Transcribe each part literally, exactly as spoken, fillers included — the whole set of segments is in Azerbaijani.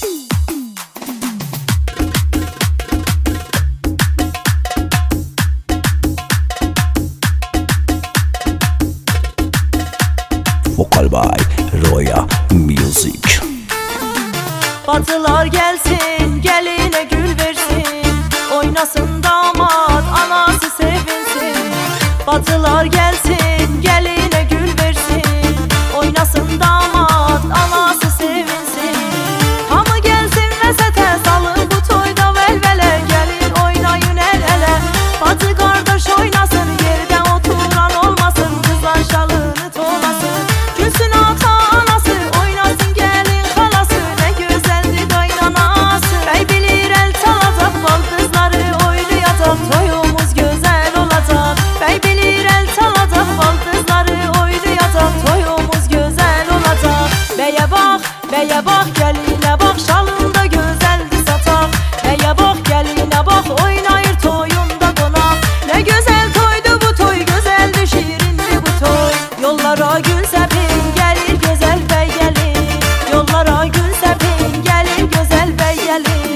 Vokal by Roya Music. Bacılar gelsin, geline gül versin, oynasın damat, anası sevinsin. Bacılar gelsin, geline gül versin, oynasın damat, anası sevinsin. Hamı gelsin vəsətə, salın bu toyda vəlvələ, gəlin oynayın el ele. Bacı qardaş oynasın, yerdə oturan olmasın, qızlar şalını tolasın. Gülsün ata anası, oynasın gəlin xalası, nə gözəldir qaynanası. Bəy bilir el çalacaq, bal qızları oynayacaq, toyumuz gözəl olacaq. Bəy bilir el çalacaq, bal qızları oynayacaq, toyumuz gözəl olacaq. Bəyə bax, bəyə bax, gəlinə bax, şalında gözəldir sataq. Bəyə bax, gəlinə bax, oynayır toyunda qonaq. Nə gözəl toydu bu toy, gözəldir, şirindir bu toy. Yollara gül səpin, gəlir gözəl bəy gəlin. Yollara gül səpin, gəlir gözəl bəy gəlin.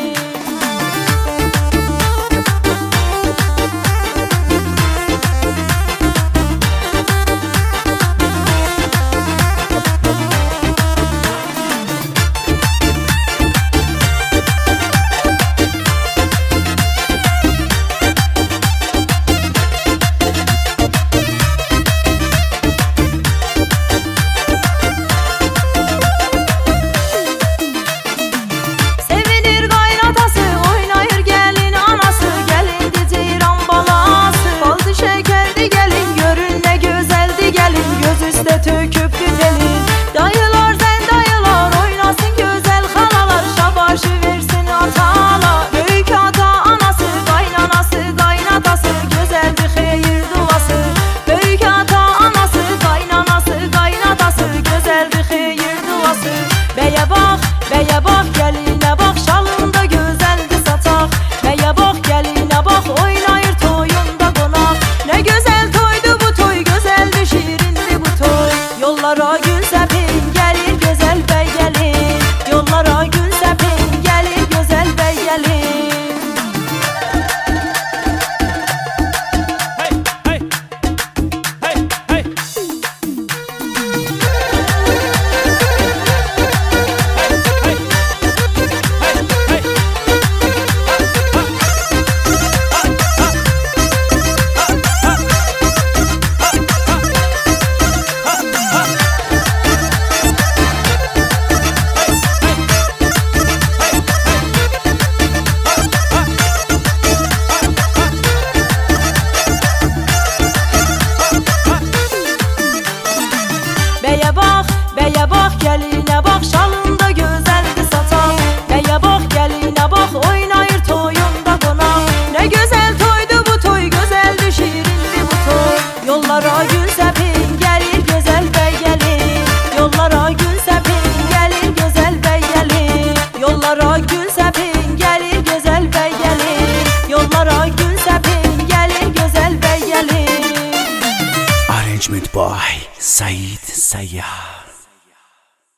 Sevinir qaynatası, oynayır gəlin anası, gəlindir ceyran balası. Baldı şəkərdi gəlin, görün nə gözəldi gəlin, göz üstə tökübdü telin. Dayılar sən dayılar, oynasın gözəl xalalar, şabaşı versin atalar. Böyük ata anası, qaynanası, qaynatası, gözəldir xeyir duası. Böyük ata anası, qaynanası, qaynatası, gözəldir xeyir duası. Bəyə bax, bəyə bax, gəlinə bax, şalında gözəldir sataq. Bəyə bax, gəlinə bax, oynayır toyunda qonaq. Nə gözəl toydu bu toy, gözəldir, şirindir bu toy. Yollara gül səpin, gəlir gözəl bəy gəlin. Yollara gül səpin, gəlir gözəl bəy gəlin. Hey, hey, hey, hey. Bəyə bax, bəyə bax, gəlinə bax, şalında gözəldir sataq. Bəyə bax, gəlinə bax, oynayır toyunda qonaq. Nə gözəl toydu bu toy, gözəldir, şirindir bu toy. Yollara gül səpin, gəlir gözəl bəy gəlin. Yollara gül səpin, gəlir gözəl bəy gəlin. Yollara gül səpin, gəlir gözəl bəy gəlin. Yollara gül səpin, gəlir gözəl bəy gəlin. Arrangement by Said Sayyar.